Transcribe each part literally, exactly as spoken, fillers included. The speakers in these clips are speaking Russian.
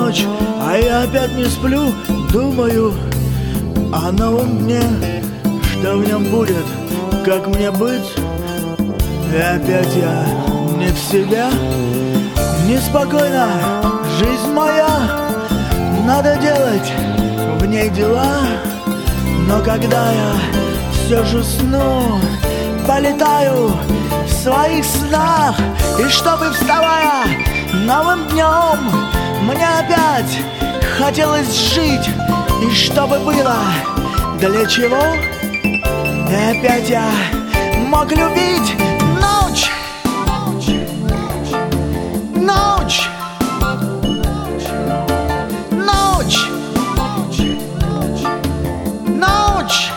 ночь, а я опять не сплю, думаю о новом дне, что в нем будет, как мне быть. И опять я не в себя, неспокойна жизнь моя, надо делать в ней дела. Но когда я все же сну, полетаю в своих снах, и чтобы, вставая новым днем, мне опять хотелось жить, и чтобы было для чего. И опять я мог любить ночь, ночь, ночь, ночь.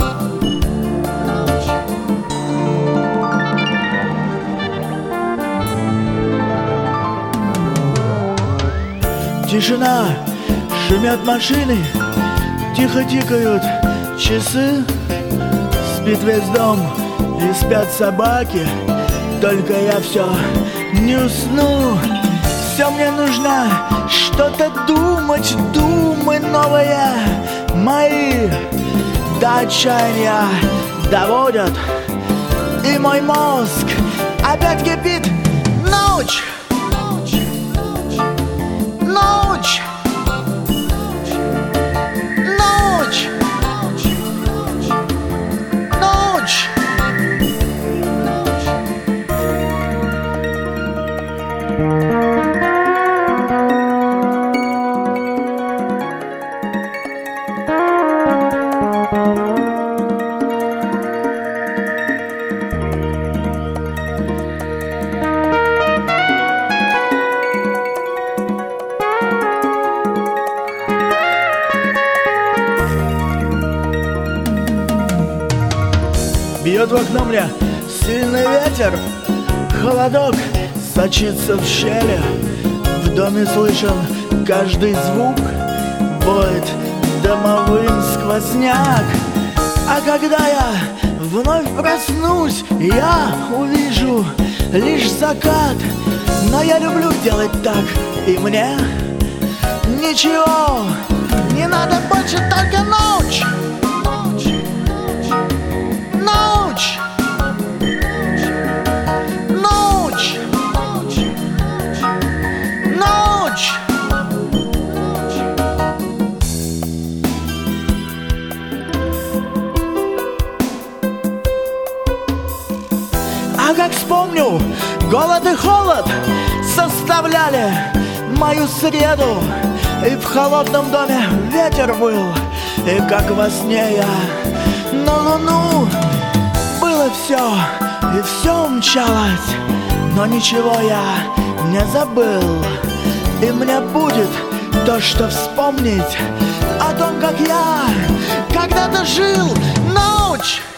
Тишина, шумят машины, тихо тикают часы, спит весь дом и спят собаки, только я все не усну. Все мне нужно что-то думать, думы новые мои до отчаяния доводят, и мой мозг опять кипит. Ночь, ночь, ночь, ночь. Бьет в окно мне сильный ветер, холодок сочится в щели, в доме слышен каждый звук, воет домовым сквозняк. А когда я вновь проснусь, я увижу лишь закат. Но я люблю делать так, и мне ничего не надо больше, только ночь. Ночь, ночь, ночь. А как вспомню, голод и холод составляли мою среду, и в холодном доме ветер выл, и как во сне я на луну. Было все, и все умчалось, но ничего я не забыл. И мне будет то, что вспомнить о том, как я когда-то жил. Ночь,